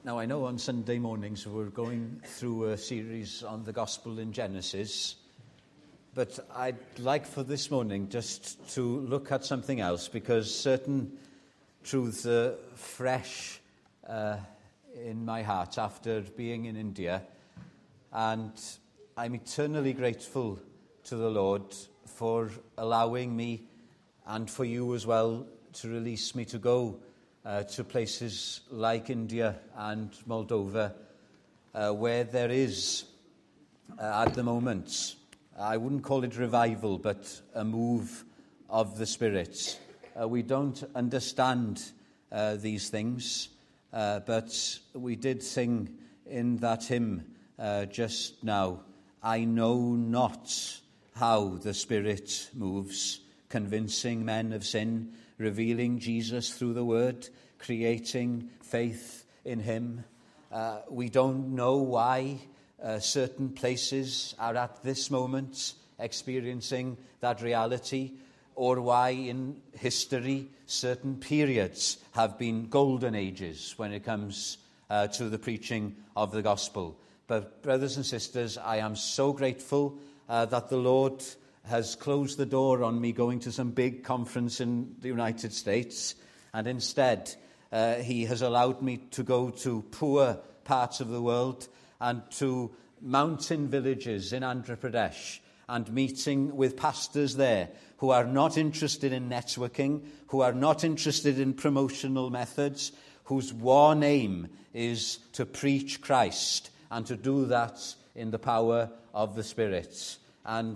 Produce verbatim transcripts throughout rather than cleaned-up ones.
Now, I know on Sunday mornings we're going through a series on the Gospel in Genesis, but I'd like for this morning just to look at something else, because certain truths are fresh uh, in my heart after being in India, and I'm eternally grateful to the Lord for allowing me, and for you as well, to release me to go Uh, to places like India and Moldova, uh, where there is, uh, at the moment, I wouldn't call it revival, but a move of the Spirit. Uh, we don't understand uh, these things, uh, but we did sing in that hymn uh, just now, I know not how the Spirit moves, convincing men of sin, revealing Jesus through the Word, creating faith in him. Uh, we don't know why uh, certain places are at this moment experiencing that reality, or why in history certain periods have been golden ages when it comes uh, to the preaching of the gospel. But brothers and sisters, I am so grateful uh, that the Lord has closed the door on me going to some big conference in the United States, and instead uh, he has allowed me to go to poor parts of the world and to mountain villages in Andhra Pradesh, and meeting with pastors there who are not interested in networking, who are not interested in promotional methods, whose one aim is to preach Christ and to do that in the power of the Spirit. And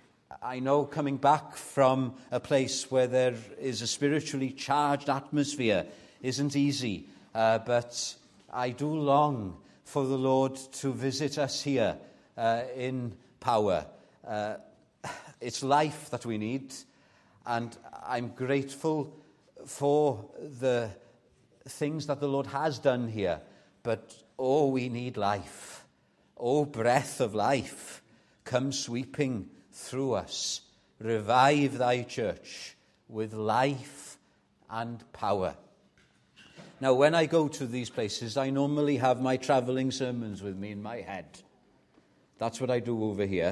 I know, coming back from a place where there is a spiritually charged atmosphere isn't easy, uh, but I do long for the Lord to visit us here uh, in power. Uh, it's life that we need, and I'm grateful for the things that the Lord has done here, but oh, we need life. Oh, breath of life, come sweeping through us. Revive thy church with life and power. Now, when I go to these places, I normally have my travelling sermons with me in my head. That's what I do over here.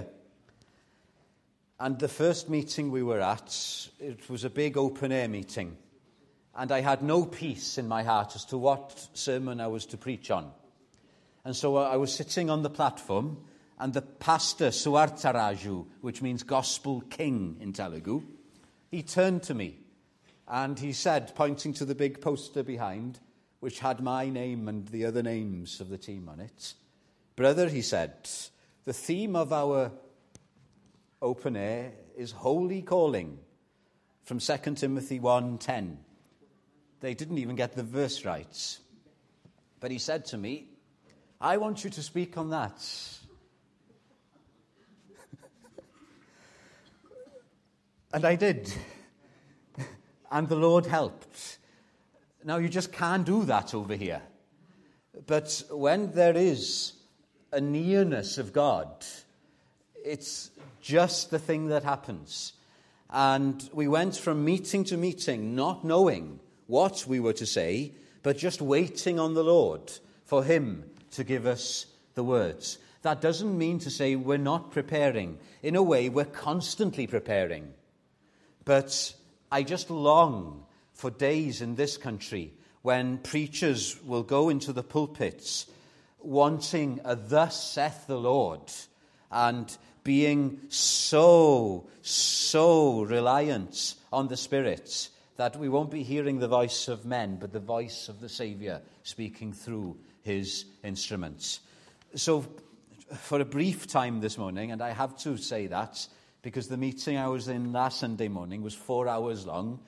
And the first meeting we were at, it was a big open-air meeting. And I had no peace in my heart as to what sermon I was to preach on. And so I was sitting on the platform, and the pastor, Suartaraju, which means Gospel King in Telugu, he turned to me and he said, pointing to the big poster behind, which had my name and the other names of the team on it, "Brother," he said, "the theme of our open air is holy calling from Second Timothy one ten. They didn't even get the verse right. But he said to me, "I want you to speak on that." And I did. And the Lord helped. Now, you just can't do that over here. But when there is a nearness of God, it's just the thing that happens. And we went from meeting to meeting, not knowing what we were to say, but just waiting on the Lord for him to give us the words. That doesn't mean to say we're not preparing. In a way, we're constantly preparing. But I just long for days in this country when preachers will go into the pulpits wanting a "thus saith the Lord," and being so, so reliant on the Spirit that we won't be hearing the voice of men, but the voice of the Saviour speaking through his instruments. So for a brief time this morning, and I have to say that, because the meeting I was in last Sunday morning was four hours long.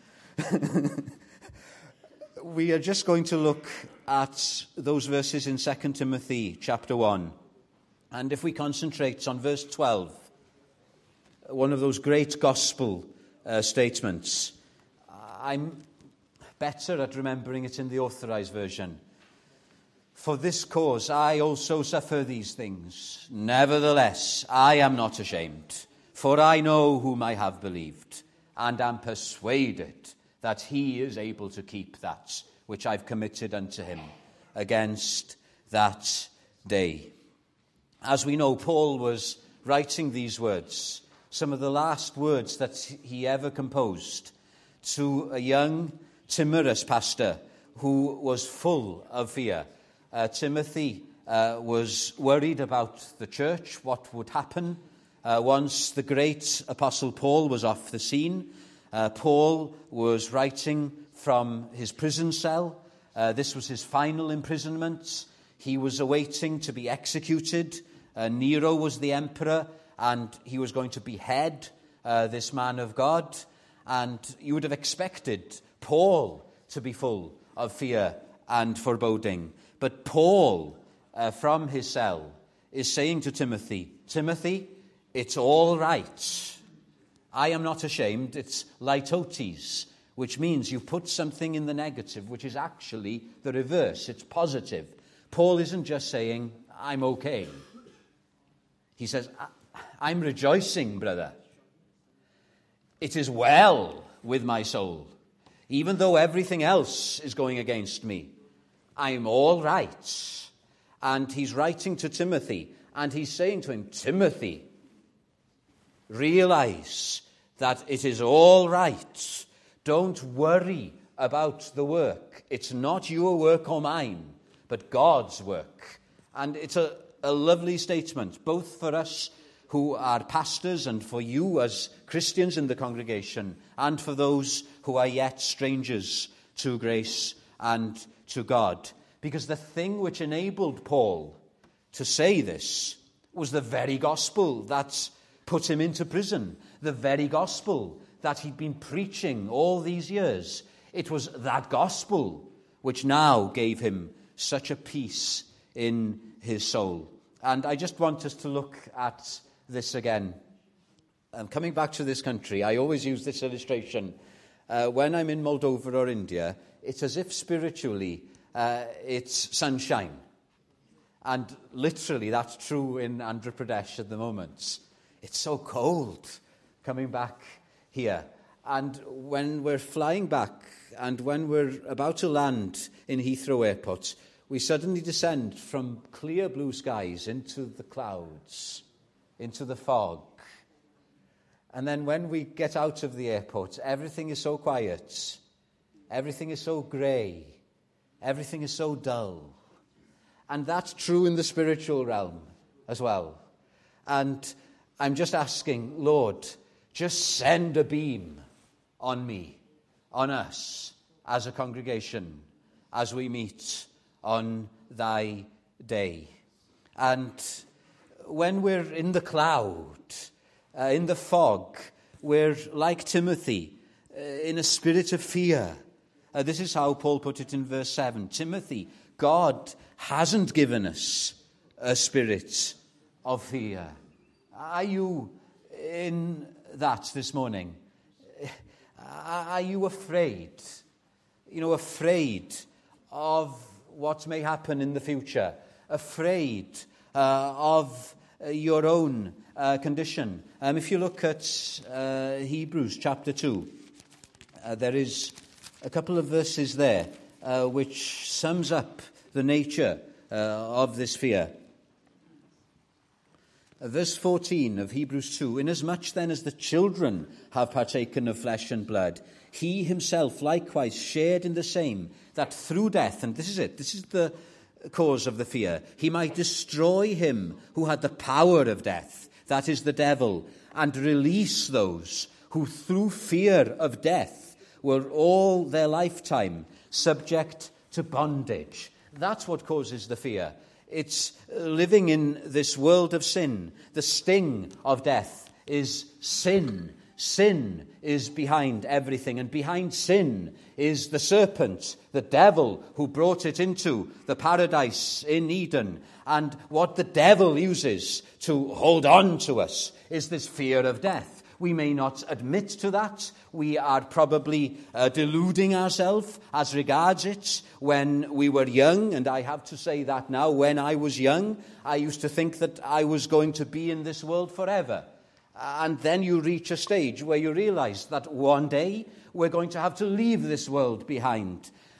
We are just going to look at those verses in Second Timothy chapter one. And if we concentrate on verse twelve, one of those great gospel uh, statements, I'm better at remembering it in the authorized version. "For this cause I also suffer these things. Nevertheless, I am not ashamed. For I know whom I have believed, and am persuaded that he is able to keep that which I've committed unto him. against that day. As we know, Paul was writing these words, some of the last words that he ever composed, to a young, timorous pastor who was full of fear. Uh, Timothy uh, was worried about the church, what would happen uh, once the great Apostle Paul was off the scene. Uh, Paul was writing from his prison cell. Uh, this was his final imprisonment. He was awaiting to be executed. Uh, Nero was the emperor, and he was going to behead uh, this man of God. And you would have expected Paul to be full of fear and foreboding. But Paul, uh, from his cell, is saying to Timothy, Timothy, it's all right. I am not ashamed. It's litotes, which means you put something in the negative, which is actually the reverse. It's positive. Paul isn't just saying, I'm okay. He says, I'm rejoicing, brother. It is well with my soul. Even though everything else is going against me, I'm all right. And he's writing to Timothy, and he's saying to him, Timothy, realize that it is all right. Don't worry about the work. It's not your work or mine, but God's work. And it's a, a lovely statement, both for us who are pastors and for you as Christians in the congregation, and for those who are yet strangers to grace and to God. Because the thing which enabled Paul to say this was the very gospel that put him into prison, the very gospel that he'd been preaching all these years. It was that gospel which now gave him such a peace in his soul. And I just want us to look at this again. Um, coming back to this country, I always use this illustration. Uh, when I'm in Moldova or India, it's as if spiritually uh, it's sunshine. And literally that's true in Andhra Pradesh at the moment. It's so cold coming back here. And when we're flying back and when we're about to land in Heathrow Airport, we suddenly descend from clear blue skies into the clouds, into the fog. And then when we get out of the airport, everything is so quiet. Everything is so grey. Everything is so dull. And that's true in the spiritual realm as well. And I'm just asking, Lord, just send a beam on me, on us, as a congregation, as we meet on thy day. And when we're in the cloud, uh, in the fog, we're like Timothy, uh, in a spirit of fear. Uh, this is how Paul put it in verse seven. Timothy, God hasn't given us a spirit of fear. Are you in that this morning? Are you afraid? You know, afraid of what may happen in the future? Afraid uh, of uh, your own uh, condition? Um, if you look at uh, Hebrews chapter two, uh, there is a couple of verses there uh, which sums up the nature uh, of this fear. Verse fourteen of Hebrews two, inasmuch then as the children have partaken of flesh and blood, he himself likewise shared in the same, that through death, and this is it, this is the cause of the fear, he might destroy him who had the power of death, that is the devil, and release those who through fear of death were all their lifetime subject to bondage. That's what causes the fear. It's living in this world of sin. The sting of death is sin. Sin is behind everything, and behind sin is the serpent, the devil, who brought it into the paradise in Eden. And what the devil uses to hold on to us is this fear of death. We may not admit to that. We are probably uh, deluding ourselves as regards it when we were young. And I have to say that now, when I was young, I used to think that I was going to be in this world forever. And then you reach a stage where you realize that one day we're going to have to leave this world behind.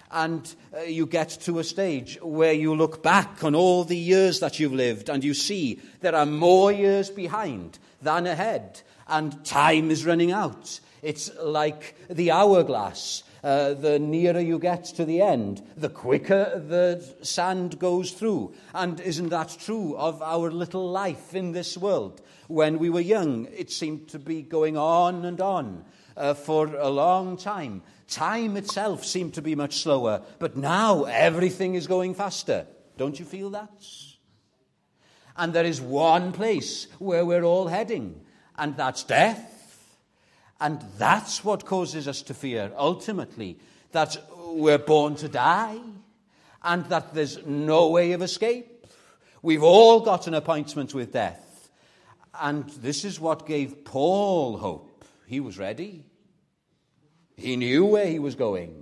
And uh, you get to a stage where you look back on all the years that you've lived and you see there are more years behind than ahead, and time is running out. It's like the hourglass. Uh, the nearer you get to the end, the quicker the sand goes through. And isn't that true of our little life in this world? When we were young, it seemed to be going on and on uh, for a long time. Time itself seemed to be much slower, but now everything is going faster. Don't you feel that? And there is one place where we're all heading, and that's death. And that's what causes us to fear, ultimately, that we're born to die, and that there's no way of escape. We've all got an appointment with death. And this is what gave Paul hope. He was ready. He knew where he was going.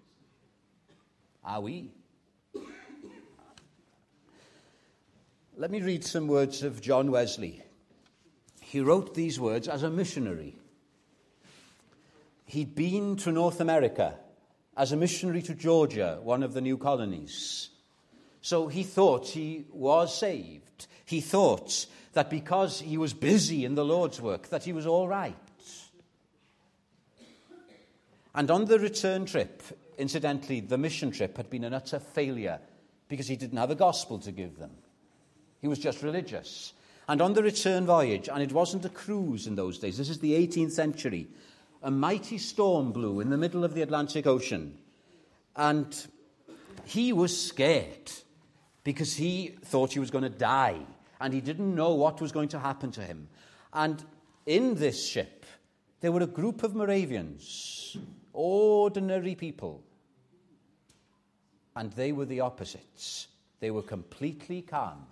Are we? Let me read some words of John Wesley. He wrote these words as a missionary. He'd been to North America as a missionary to Georgia, one of the new colonies. So he thought he was saved. He thought that because he was busy in the Lord's work, that he was all right. And on the return trip, incidentally, the mission trip had been an utter failure because he didn't have a gospel to give them. He was just religious. And on the return voyage, and it wasn't a cruise in those days, this is the eighteenth century, a mighty storm blew in the middle of the Atlantic Ocean. And he was scared because he thought he was going to die. And he didn't know what was going to happen to him. And in this ship, there were a group of Moravians, ordinary people. And they were the opposites. They were completely calm.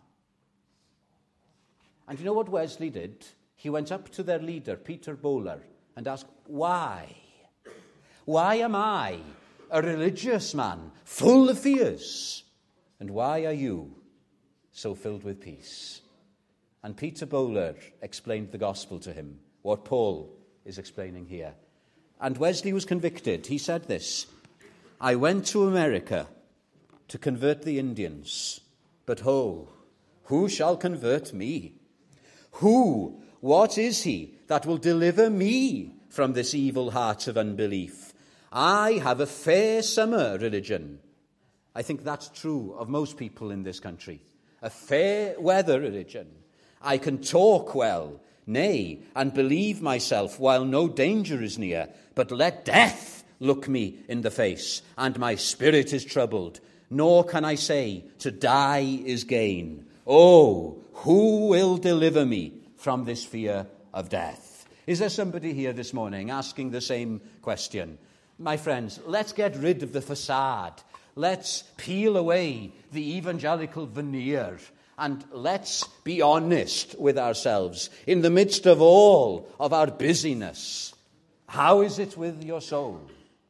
And you know what Wesley did? He went up to their leader, Peter Bowler, and asked, why? Why am I, a religious man, full of fears? And why are you so filled with peace? And Peter Bowler explained the gospel to him, what Paul is explaining here. And Wesley was convicted. He said this, I went to America to convert the Indians, but oh, who shall convert me? Who, what is he that will deliver me from this evil heart of unbelief? I have a fair summer religion. I think that's true of most people in this country. A fair weather religion. I can talk well, nay, and believe myself while no danger is near, but let death look me in the face, and my spirit is troubled. Nor can I say, to die is gain. Oh, who will deliver me from this fear of death? Is there somebody here this morning asking the same question? My friends, let's get rid of the facade. Let's peel away the evangelical veneer. And let's be honest with ourselves in the midst of all of our busyness. How is it with your soul?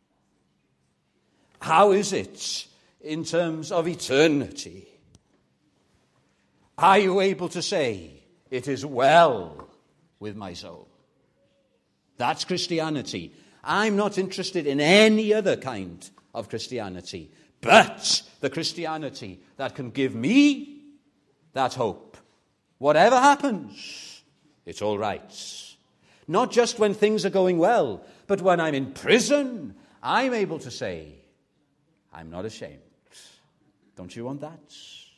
How is it in terms of eternity? Are you able to say, it is well with my soul? That's Christianity. I'm not interested in any other kind of Christianity, but the Christianity that can give me that hope. Whatever happens, it's all right. Not just when things are going well, but when I'm in prison, I'm able to say, I'm not ashamed. Don't you want that?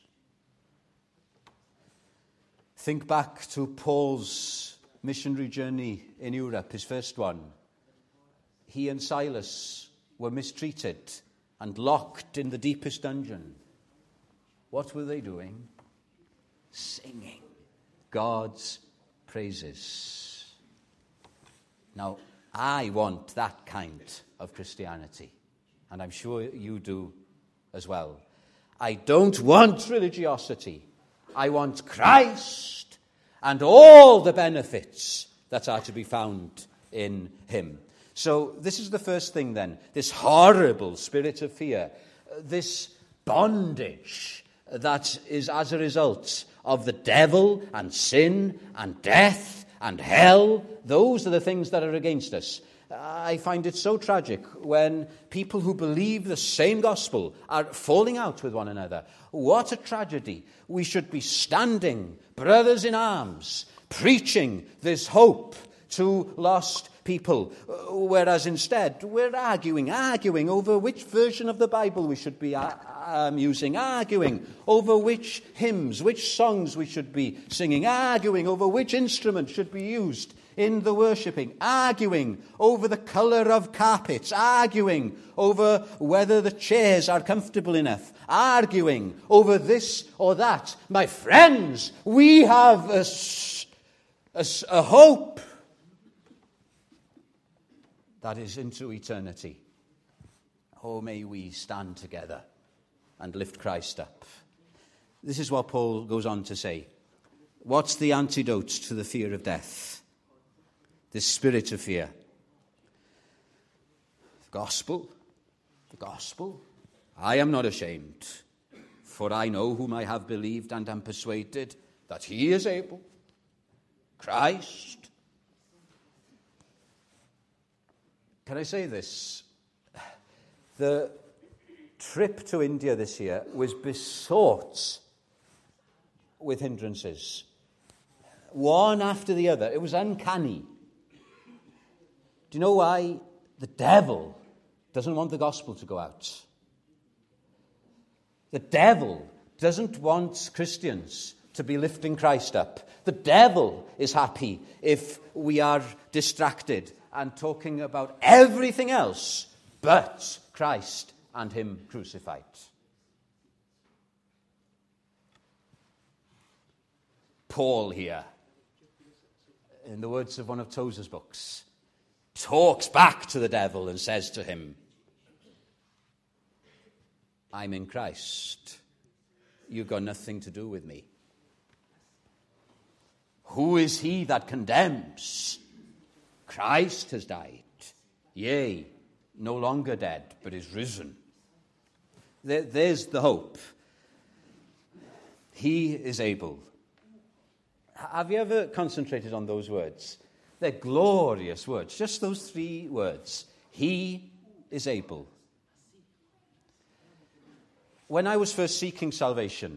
Think back to Paul's missionary journey in Europe, his first one. He and Silas were mistreated and locked in the deepest dungeon. What were they doing? Singing God's praises. Now, I want that kind of Christianity, and I'm sure you do as well. I don't want religiosity. I want Christ and all the benefits that are to be found in him. So this is the first thing then, this horrible spirit of fear, this bondage that is as a result of the devil and sin and death and hell. Those are the things that are against us. I find it so tragic when people who believe the same gospel are falling out with one another. What a tragedy. We should be standing, brothers in arms, preaching this hope to lost people, whereas instead we're arguing, arguing over which version of the Bible we should be um, using, arguing over which hymns, which songs we should be singing, arguing over which instrument should be used in the worshipping, arguing over the colour of carpets, arguing over whether the chairs are comfortable enough, arguing over this or that. My friends, we have a, a, a hope that is into eternity. Oh, may we stand together and lift Christ up. This is what Paul goes on to say. What's the antidote to the fear of death? This spirit of fear. The gospel. The gospel. I am not ashamed, for I know whom I have believed and am persuaded that he is able. Christ. Can I say this? The trip to India this year was besought with hindrances. One after the other. It was uncanny. Do you know why? The devil doesn't want the gospel to go out. The devil doesn't want Christians to be lifting Christ up. The devil is happy if we are distracted and talking about everything else but Christ and him crucified. Paul here, in the words of one of Tozer's books, talks back to the devil and says to him, I'm in Christ. You've got nothing to do with me. Who is he that condemns? Christ has died. Yea, no longer dead, but is risen. There, there's the hope. He is able. Have you ever concentrated on those words? They're glorious words. Just those three words. He is able. When I was first seeking salvation,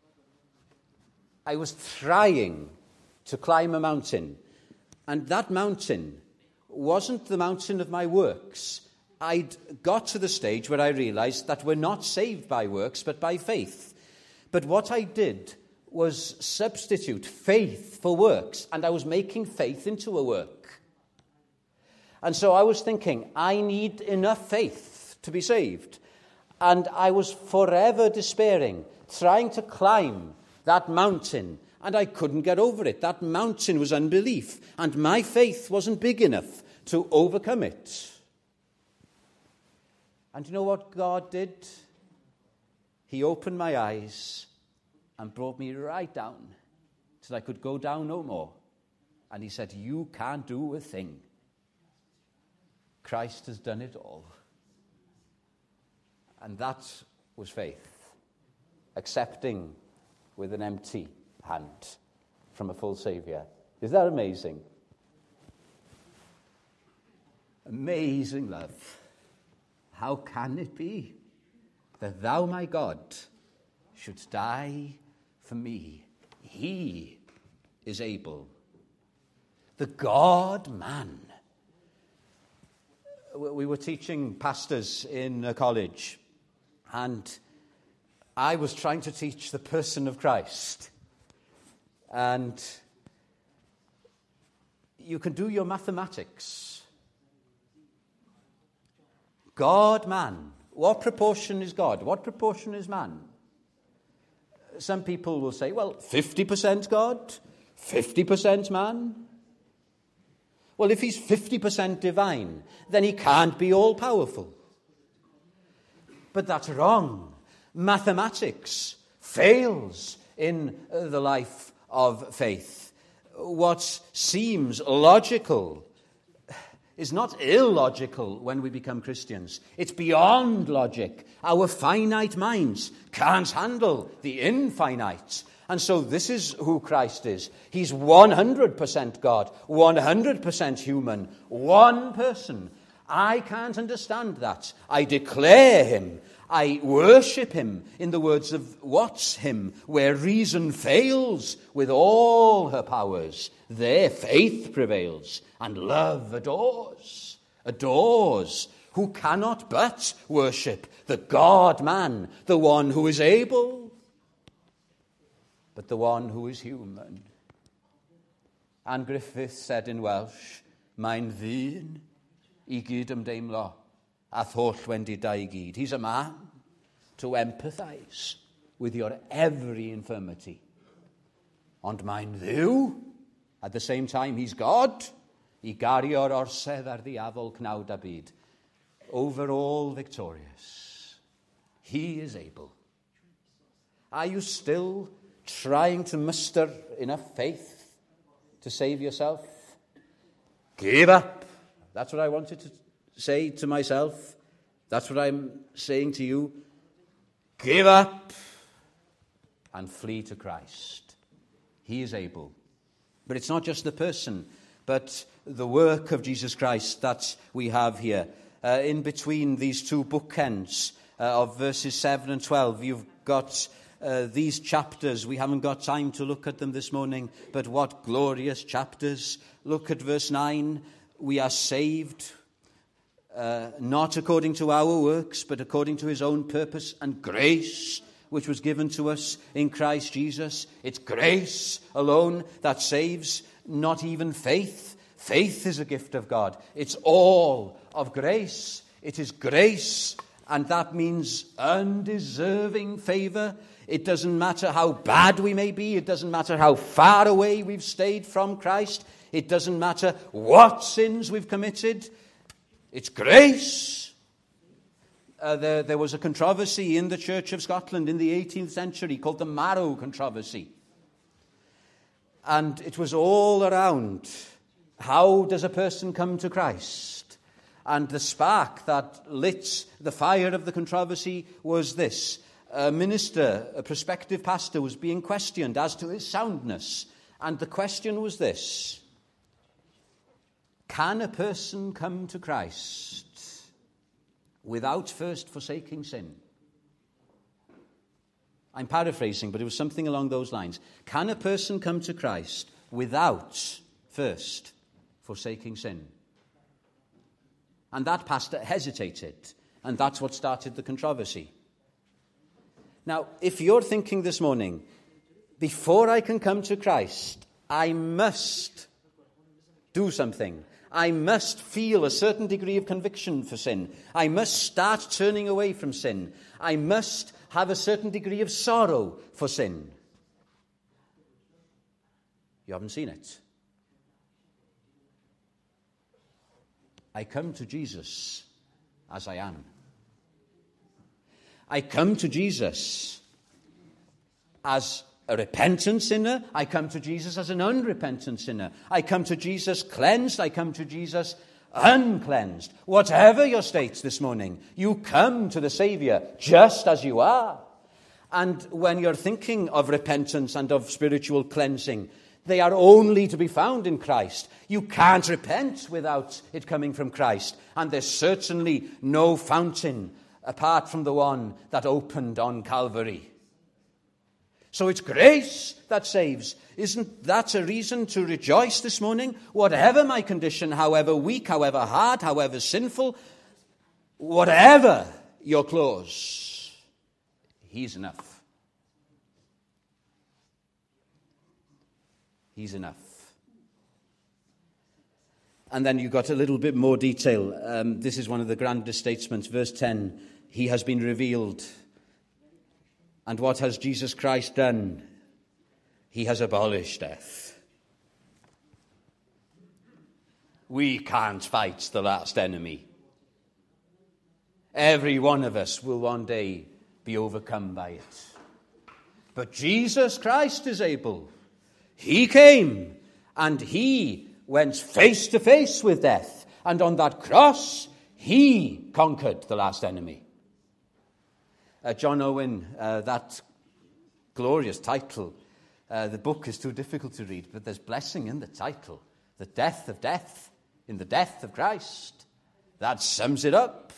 I was trying to climb a mountain. And that mountain wasn't the mountain of my works. I'd got to the stage where I realized that we're not saved by works, but by faith. But what I did was substitute faith for works, and I was making faith into a work. And so I was thinking, I need enough faith to be saved. And I was forever despairing, trying to climb that mountain, and I couldn't get over it. That mountain was unbelief, and my faith wasn't big enough to overcome it. And you know what God did? He opened my eyes and brought me right down till I could go down no more. And he said, you can't do a thing. Christ has done it all. And that was faith. Accepting with an empty hand from a full Saviour. Is that amazing? Amazing love. How can it be that thou, my God, shouldst die for me? He is able. The God-man. We were teaching pastors in a college, and I was trying to teach the person of Christ. And you can do your mathematics. God, man. What proportion is God? What proportion is man? Some people will say, well, fifty percent God, fifty percent man. Well, if he's fifty percent divine, then he can't be all-powerful. But that's wrong. Mathematics fails in the life of faith. What seems logical is not illogical when we become Christians. It's beyond logic. Our finite minds can't handle the infinite. And so this is who Christ is. He's one hundred percent God, one hundred percent human, one person. I can't understand that. I declare him. I worship him, in the words of Watts' hymn, where reason fails with all her powers, there faith prevails, and love adores, adores, who cannot but worship the God-man, the one who is able, but the one who is human. And Griffith said in Welsh, Mae'n ddyn I gyd ymdeimlo, a thwll wendi da I gyd. He's a man to empathize with your every infirmity. Ond mae'n Dduw. At the same time, he's God. I gario'r orsedd ar ddiafol cnawd a byd. Over all victorious. He is able. Are you still trying to muster enough faith to save yourself? Give up. That's what I wanted to say to myself. That's what I'm saying to you. Give up and flee to Christ. He is able. But it's not just the person, but the work of Jesus Christ that we have here. Uh, in between these two bookends uh, of verses seven and twelve, you've got uh, these chapters. We haven't got time to look at them this morning, but what glorious chapters. Look at verse nine. We are saved, uh, not according to our works, but according to his own purpose and grace, which was given to us in Christ Jesus. It's grace alone that saves, not even faith. Faith is a gift of God. It's all of grace. It is grace, and that means undeserving favor. It doesn't matter how bad we may be. It doesn't matter how far away we've stayed from Christ. It doesn't matter what sins we've committed. It's grace. Uh, there, there was a controversy in the Church of Scotland in the eighteenth century called the Marrow Controversy. And it was all around, how does a person come to Christ? And the spark that lit the fire of the controversy was this. A minister, a prospective pastor, was being questioned as to his soundness. And the question was this. Can a person come to Christ without first forsaking sin? I'm paraphrasing, but it was something along those lines. Can a person come to Christ without first forsaking sin? And that pastor hesitated, and that's what started the controversy. Now, if you're thinking this morning, before I can come to Christ, I must do something. I must feel a certain degree of conviction for sin. I must start turning away from sin. I must have a certain degree of sorrow for sin. You haven't seen it. I come to Jesus as I am. I come to Jesus as a repentant sinner. I come to Jesus as an unrepentant sinner. I come to Jesus cleansed. I come to Jesus uncleansed. Whatever your state this morning, you come to the Saviour just as you are. And when you're thinking of repentance and of spiritual cleansing, they are only to be found in Christ. You can't repent without it coming from Christ. And there's certainly no fountain apart from the one that opened on Calvary. So it's grace that saves. Isn't that a reason to rejoice this morning? Whatever my condition, however weak, however hard, however sinful, whatever your clause, he's enough. He's enough. And then you've got a little bit more detail. Um, this is one of the grandest statements. Verse ten, he has been revealed. And what has Jesus Christ done? He has abolished death. We can't fight the last enemy. Every one of us will one day be overcome by it. But Jesus Christ is able. He came and he went face to face with death. And on that cross, he conquered the last enemy. Uh, John Owen, uh, that glorious title, Uh, the book is too difficult to read, but there's blessing in the title. The death of death, in the death of Christ. That sums it up.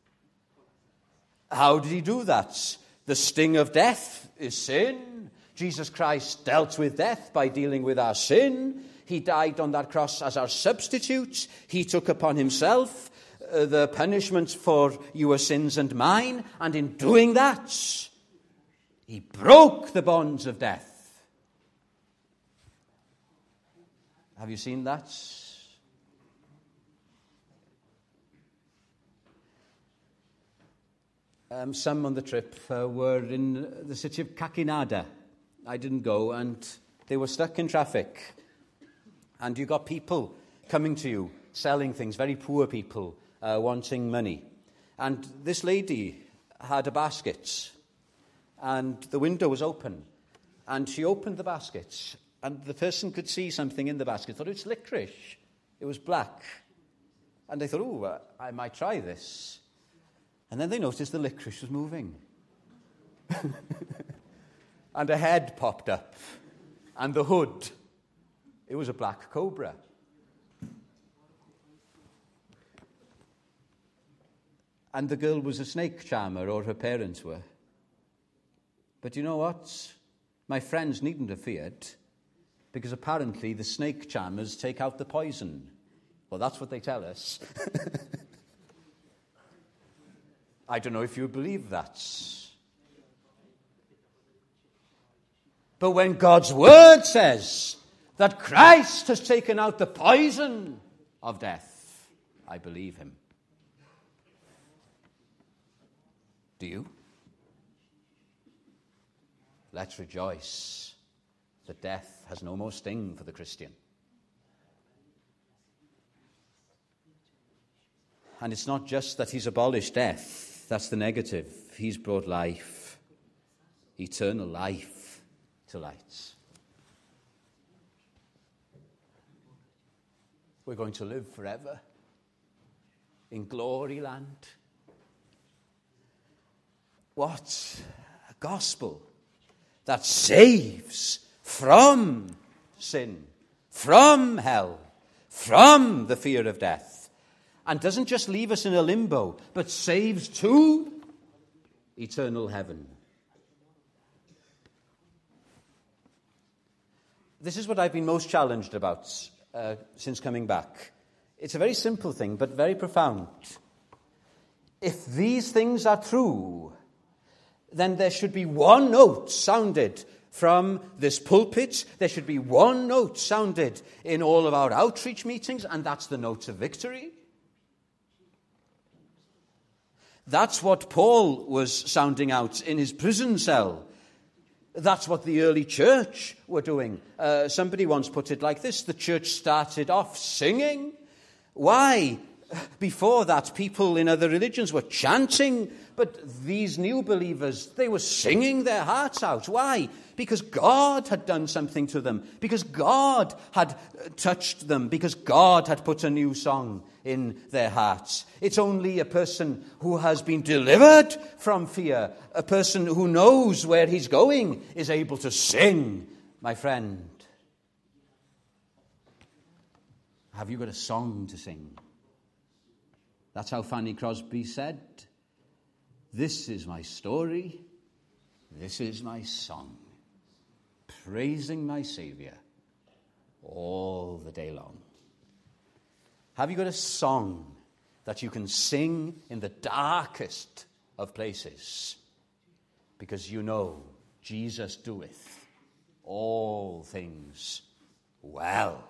How did he do that? The sting of death is sin. Jesus Christ dealt with death by dealing with our sin. He died on that cross as our substitute. He took upon himself uh, the punishment for your sins and mine. And in doing that, he broke the bonds of death. Have you seen that? Um, some on the trip uh, were in the city of Kakinada. I didn't go, and they were stuck in traffic. And you got people coming to you, selling things, very poor people, uh, wanting money. And this lady had a basket, and the window was open. And she opened the basket, and the person could see something in the basket. Thought, it's licorice. It was black. And they thought, oh, uh, I might try this. And then they noticed the licorice was moving. And a head popped up. And the hood, it was a black cobra. And the girl was a snake charmer, or her parents were. But you know what? My friends needn't have feared, because apparently the snake charmers take out the poison. Well, that's what they tell us. I don't know if you believe that. But when God's word says that Christ has taken out the poison of death, I believe him. Do you? Let's rejoice that death has no more sting for the Christian. And it's not just that he's abolished death. That's the negative. He's brought life, eternal life, to light. We're going to live forever in glory land. What a gospel that saves from sin, from hell, from the fear of death, and doesn't just leave us in a limbo, but saves to eternal heaven. This is what I've been most challenged about uh, since coming back. It's a very simple thing, but very profound. If these things are true, then there should be one note sounded from this pulpit. There should be one note sounded in all of our outreach meetings, and that's the note of victory. That's what Paul was sounding out in his prison cell. That's what the early church were doing. Uh, somebody once put it like this: the church started off singing. Why? Before that, people in other religions were chanting, but these new believers, they were singing their hearts out. Why? Because God had done something to them, because God had touched them, because God had put a new song in their hearts. It's only a person who has been delivered from fear, a person who knows where he's going, is able to sing. My friend, have you got a song to sing? That's how Fanny Crosby said, "This is my story, this is my song, praising my Saviour all the day long." Have you got a song that you can sing in the darkest of places? Because you know Jesus doeth all things well.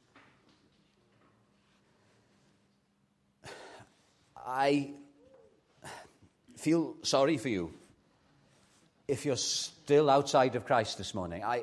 I feel sorry for you if you're still outside of Christ this morning. I,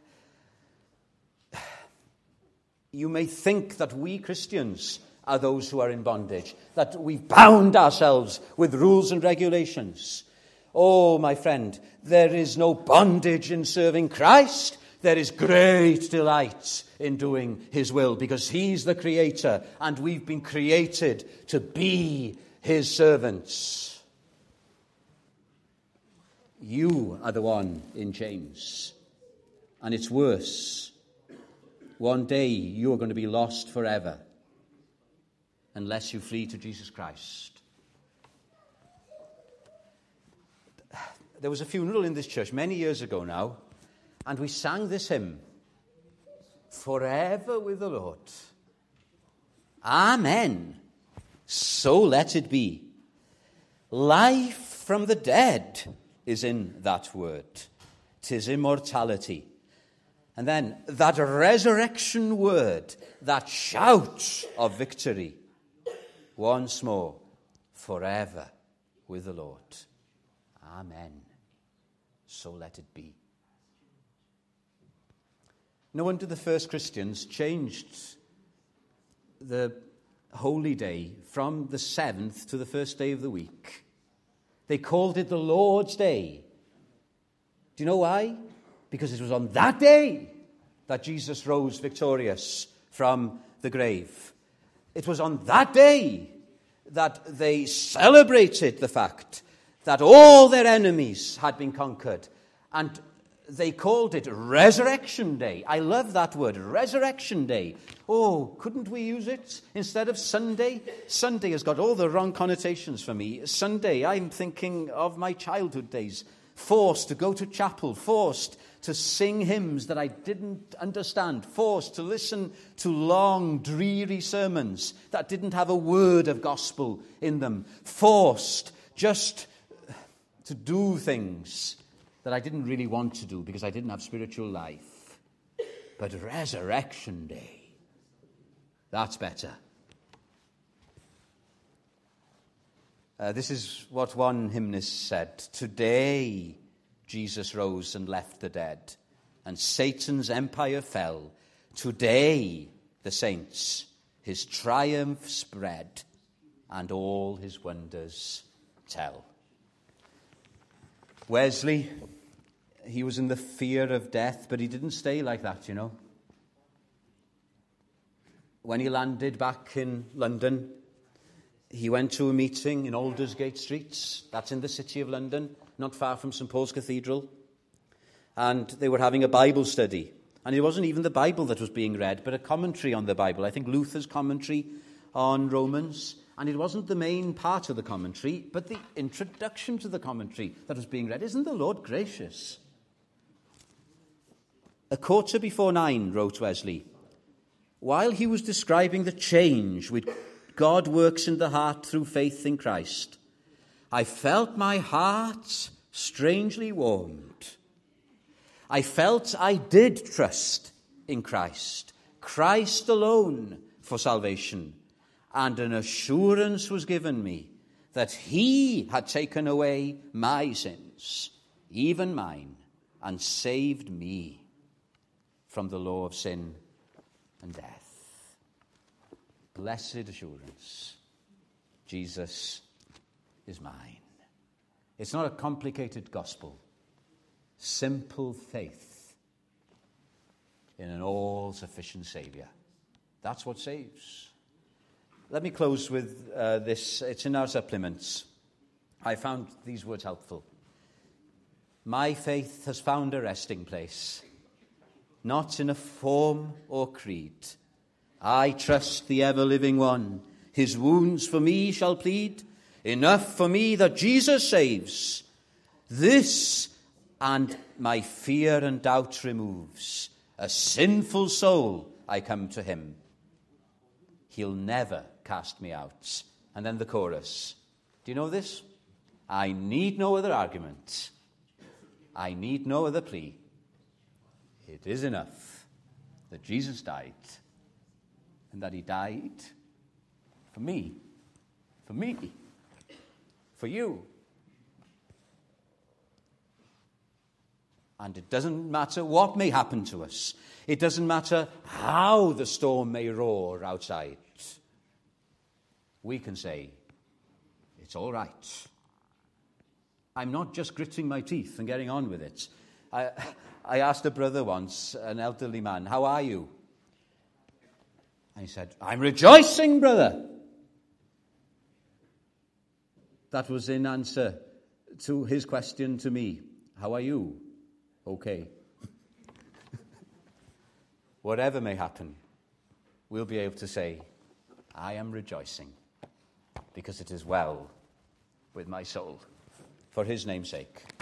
you may think that we Christians are those who are in bondage, that we've bound ourselves with rules and regulations. Oh, my friend, there is no bondage in serving Christ. There is great delight in doing his will, because he's the creator and we've been created to be his servants. You are the one in chains. And it's worse. One day you're going to be lost forever unless you flee to Jesus Christ. There was a funeral in this church many years ago now, and we sang this hymn, Forever with the Lord. Amen. So let it be. Life from the dead is in that word. 'Tis immortality. And then that resurrection word, that shout of victory, once more, forever with the Lord. Amen. So let it be. No wonder the first Christians changed the holy day from the seventh to the first day of the week. They called it the Lord's Day. Do you know why? Because it was on that day that Jesus rose victorious from the grave. It was on that day that they celebrated the fact that all their enemies had been conquered. And they called it Resurrection Day. I love that word, Resurrection Day. Oh, couldn't we use it instead of Sunday? Sunday has got all the wrong connotations for me. Sunday, I'm thinking of my childhood days. Forced to go to chapel, forced to sing hymns that I didn't understand, forced to listen to long, dreary sermons that didn't have a word of gospel in them, forced just to do things that I didn't really want to do because I didn't have spiritual life. But Resurrection Day, that's better. Uh, this is what one hymnist said. Today Jesus rose and left the dead, and Satan's empire fell. Today the saints his triumph spread, and all his wonders tell. Wesley, he was in the fear of death, but he didn't stay like that, you know. When he landed back in London, he went to a meeting in Aldersgate Street. That's in the city of London, not far from St Paul's Cathedral. And they were having a Bible study. And it wasn't even the Bible that was being read, but a commentary on the Bible. I think Luther's commentary on Romans. And it wasn't the main part of the commentary, but the introduction to the commentary that was being read. Isn't the Lord gracious? A quarter before nine, wrote Wesley, while he was describing the change which God works in the heart through faith in Christ, I felt my heart strangely warmed. I felt I did trust in Christ, Christ alone for salvation, and an assurance was given me that he had taken away my sins, even mine, and saved me from the law of sin and death. Blessed assurance, Jesus is mine. It's not a complicated gospel. Simple faith in an all-sufficient Saviour. That's what saves. Let me close with uh, this. It's in our supplements. I found these words helpful. My faith has found a resting place, not in a form or creed. I trust the ever-living one. His wounds for me shall plead. Enough for me that Jesus saves. This and my fear and doubt removes. A sinful soul, I come to him. He'll never cast me out. And then the chorus. Do you know this? I need no other argument. I need no other plea. It is enough that Jesus died, and that he died for me, for me, for you. And it doesn't matter what may happen to us. It doesn't matter how the storm may roar outside. We can say, it's all right. I'm not just gritting my teeth and getting on with it. I, I asked a brother once, an elderly man, how are you? And he said, I'm rejoicing, brother. That was in answer to his question to me. How are you? Okay. whatever may happen, we'll be able to say, I am rejoicing because it is well with my soul, for his name's sake.